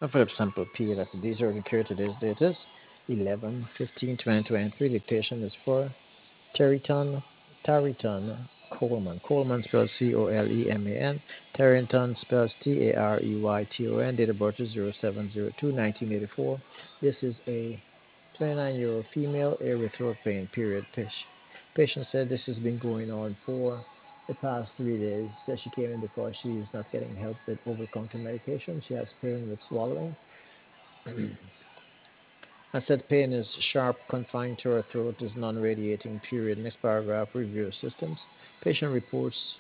Philip Sample P. That's the date of care. Today's date is 11/15/2023. Dictation is for Tareyton Coleman. Coleman spells Coleman. Tareyton spells Tareyton. Date of birth is 07/02/1984. This is a 29-year-old female, air with throat pain, period. Patient said this has been going on for the past 3 days. Said she came in because she is not getting help with over-the-counter medication. She has pain with swallowing. I said pain is sharp, confined to her throat, is non-radiating, period. Next paragraph, review systems. Patient reports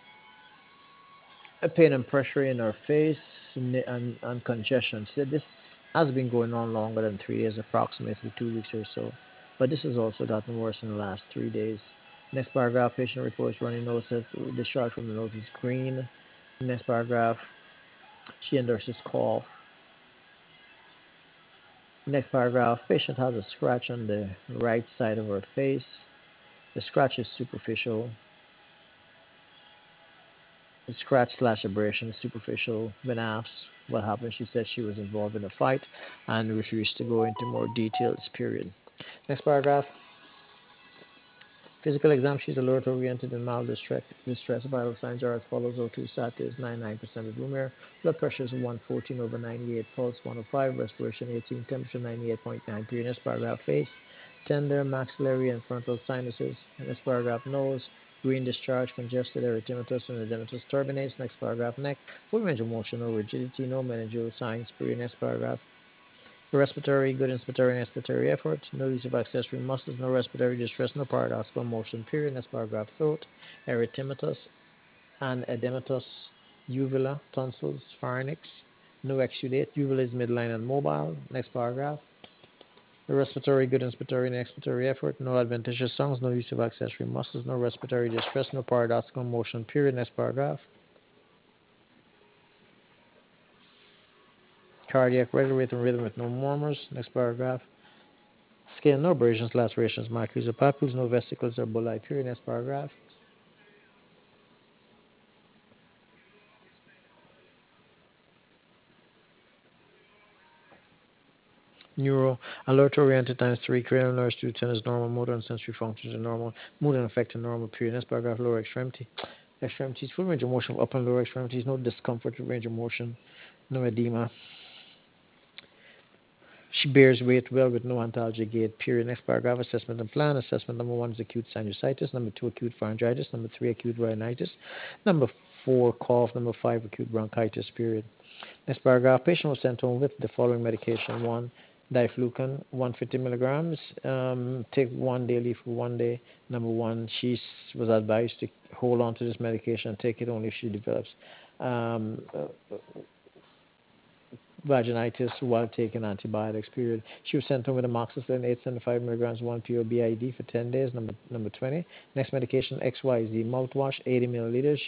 a pain and pressure in her face and congestion. She said this has been going on longer than 3 days, approximately 2 weeks or so. But this has also gotten worse in the last 3 days. Next paragraph, patient reports runny nose, says discharge from the nose is green. Next paragraph, she endorses cough. Next paragraph, patient has a scratch on the right side of her face. The scratch is superficial. The scratch slash abrasion is superficial. When asked what happened, she said she was involved in a fight and refused to go into more details, period. Next paragraph. Physical exam, she's alert oriented and mild distress. Vital signs are as follows: O2 sat is 99% with room air. Blood pressure is 114 over 98, pulse 105, respiration 18, temperature 98.9. Period. Next paragraph, face, tender, maxillary, and frontal sinuses. Next paragraph, nose, green discharge, congested, erythematous, and edematous turbinates. Next paragraph, neck, full range of motion, no rigidity, no meningeal signs. Period. Next paragraph, respiratory, good inspiratory and expiratory effort, no use of accessory muscles, no respiratory distress, no paradoxical motion, period. Next paragraph, throat, erythematous and edematous, uvula, tonsils, pharynx, no exudate, uvula is midline and mobile. Next paragraph, respiratory, good inspiratory and expiratory effort, no adventitious songs, no use of accessory muscles, no respiratory distress, no paradoxical motion, period. Next paragraph, cardiac regular rhythm with no murmurs. Next paragraph, skin, no abrasions, lacerations, macules, or papules, no vesicles or bullae, period. Next paragraph. Neuro, alert oriented times 3, cranial nerves 2 to 10 is normal, motor and sensory functions are normal, mood and affect are normal, period. Next paragraph, lower extremities, full range of motion of upper and lower extremities, no discomfort with range of motion, no edema. She bears weight well with no antalgia gait, period. Next paragraph, assessment and plan. Assessment number 1 is acute sinusitis, number 2, acute pharyngitis, number 3, acute rhinitis, number 4, cough, number 5, acute bronchitis, period. Next paragraph, patient was sent home with the following medication. 1, diflucan, 150 milligrams. Take one daily for 1 day. Number 1, she was advised to hold on to this medication and take it only if she develops um, vaginitis while taking antibiotics, period. She was sent home with amoxicillin 875 milligrams 1 PO BID for 10 days, number 20. Next medication, XYZ mouthwash, 80 milliliters.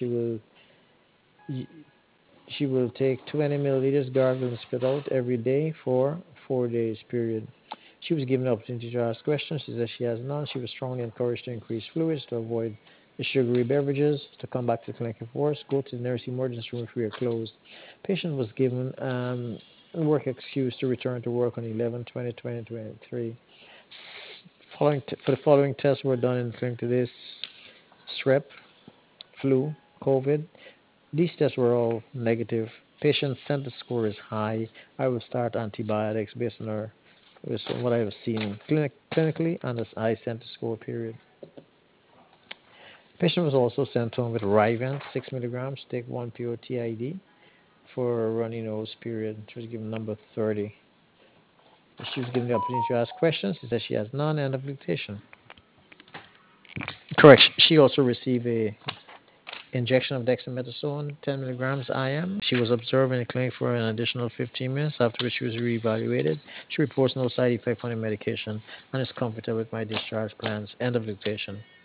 She will take 20 milliliters, gargle and spit out every day for 4 days, period. She was given the opportunity to ask questions. She says she has none. She was strongly encouraged to increase fluids, to avoid the sugary beverages, to come back to the clinic if worse, go to the nearest emergency room if we are closed. Patient was given a work excuse to return to work on 11/20/2023. For the following tests were done in the clinic today: strep, flu, COVID. These tests were all negative. Patient center score is high. I will start antibiotics based on what I have seen clinically and this high center score, period. Patient was also sent home with Rivant, 6 milligrams, take 1 POTID for a runny nose, period. She was given number 30. She was given the opportunity to ask questions. She says she has none. End of dictation. Correct. She also received a injection of dexamethasone, 10 milligrams IM. She was observed in the clinic for an additional 15 minutes, after which she was reevaluated. She reports no side effect from the medication and is comfortable with my discharge plans. End of dictation.